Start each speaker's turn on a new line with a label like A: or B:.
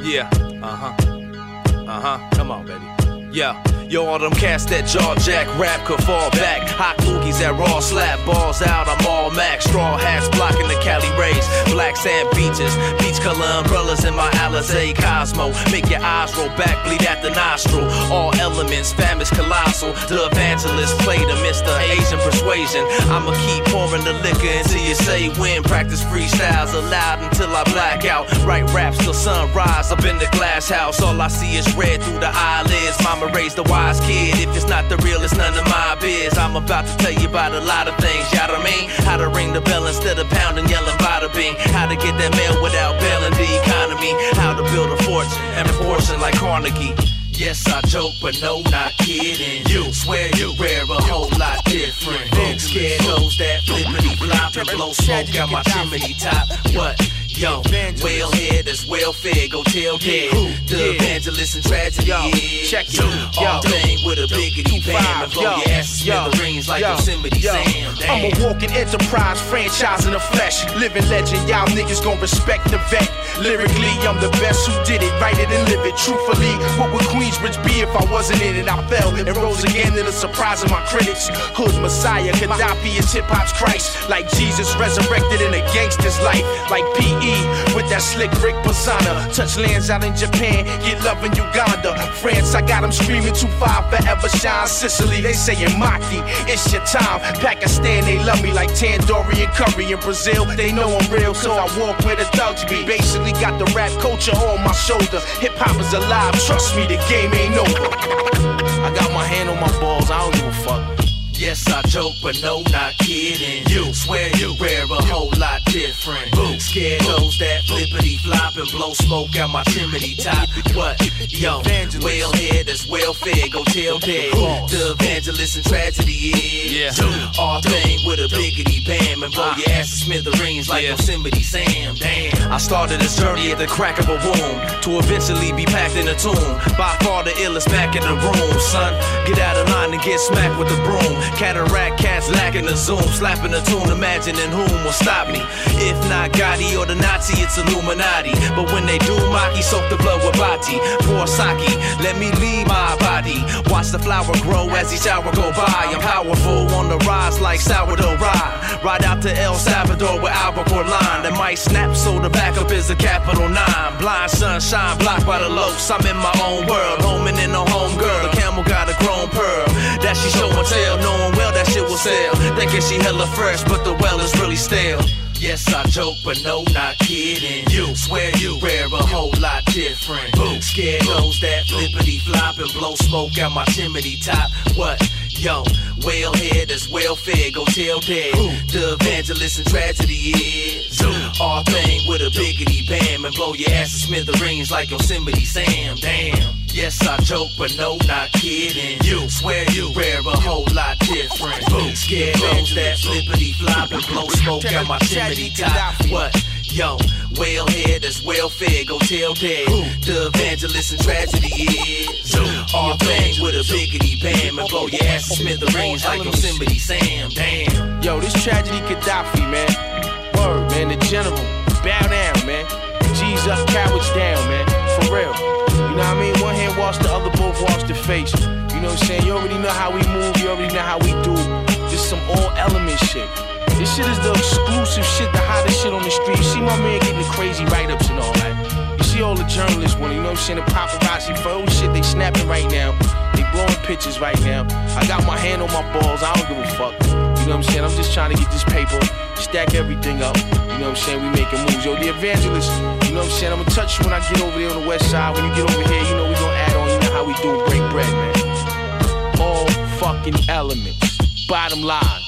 A: Yeah, come on, baby. Yeah, yo, all them cats that jaw jack rap could fall back. Hot loogies that raw slap balls out, I'm all max. Straw hats blocking the Cali rays. Black sand beaches, beach color umbrellas in my Alizé Cosmo. Make your eyes roll back, bleed at the nostril. All elements, famished colossal. The evangelist played amidst the Asian persuasion. I'ma keep pouring the liquor until you say when. Practice freestyles aloud until I black out. Write raps till sunrise up in the glass house. All I see is red through the eyelids. Mama raised a wise kid. If it's not the real, it's none of my biz. I'm about to tell you about a lot of things, you know what I mean? How to ring the bell instead of pounding, yelling bada bing. How to get that mail without bailing the economy. How to build a fortune and a portion like Carnegie. Yes, I joke, but no, not kidding. You swear you wear a whole lot different. Scared those that flippity flop and blow smoke out my chimney top. What? Yo, well head that's well fed, go tell dead. The evangelist and tragedy is
B: check it.
A: all thing with a biggity bam and blow your ass in the rings like Yosemite Sam.
B: I'm a walking enterprise, franchise in the flesh. Living legend, y'all niggas gon' respect the vet. Lyrically, I'm the best who did it, write it and live it. Truthfully, what would Queensbridge be if I wasn't in it? I fell and rose again to the surprise of my critics. Hood Messiah, Gaddafi is hip-hop's Christ. Like Jesus resurrected in a gangster's life. Like P.E. with that slick Rick persona. Touch lands out in Japan, get love in Uganda. France, I got them screaming 2-5, forever shine. Sicily, they saying Maki, it's your time. Pakistan, they love me like Tandoori and Curry. In Brazil, they know I'm real, so I walk where the thugs be. Basically got the rap culture on my shoulder. Hip-hop is alive, trust me, the game ain't over. I got my hand on my balls, I don't give a fuck.
A: Yes, I joke, but no, not kidding. You swear you wear a whole lot different. Scared those that flippity flop and blow smoke out my chimney top. What? Yo, well head that's well fed, go tell dead. The evangelist and tragedy is all thing with a biggity bam and blow your ass in smithereens like Yosemite Sam. Damn. I started this journey at the crack of a womb to eventually be packed in a tomb. By far the illest back in the room, son. Get out of line and get smacked with the broom. Cataract cats lacking the zoom, slapping the tune, imagining whom will stop me. If not Gotti or the Nazi, it's Illuminati. But when they do Maki, soak the blood with Bati. Pour sake, let me leave my body. Watch the flower grow as each hour go by. I'm powerful on the rise like sourdough rye. Ride out to El Salvador with albacore line that might snap, so the backup is a capital 9. Blind sunshine blocked by the locs. I'm in my own world, homing in a home girl. The camel got a grown pearl that she show and tell, knowing well that shit will sell. Thinking she hella fresh, but the well is really stale. Yes, I joke, but no, not kidding. You swear you wear a whole lot different. Scared those that flippity flop and blow smoke out my chimney top. What? Yo, well head that's well fed, go tell dead. The evangelist and tragedy is all thing with a biggity bam and blow your ass in smithereens like Yosemite Sam. Damn. Yes, I joke, but no, not kidding. You swear you wear a whole lot different. Scared those that flippity flop and blow smoke out my chimney top. What? Yo, well head that's well fed, go tell dead. The evangelist and tragedy is all things with a biggity bam and blow your ass in smithereens like Yosemite Sam. Damn.
B: Yo, this tragedy Gaddafi, man. Word, man, the general. Bow down, man. G's up, cowards down, man. For real. You know what I mean? One hand wash the other, both wash the face. You know what I'm saying? You already know how we move, you already know how we do. Just some all element shit. This shit is the exclusive shit, the hottest shit on the street. You see my man getting the crazy write-ups and all that. You see all the journalists want, you know what I'm saying? The paparazzi for all shit they snapping right now. They blowing pictures right now. I got my hand on my balls, I don't give a fuck. You know what I'm saying? I'm just trying to get this paper, stack everything up. You know what I'm saying? We making moves. Yo, the evangelist, you know what I'm saying? I'm gonna touch you when I get over there on the west side. When you get over here, you know we gonna add on, you know how we do break bread, man. All fucking elements. Bottom line.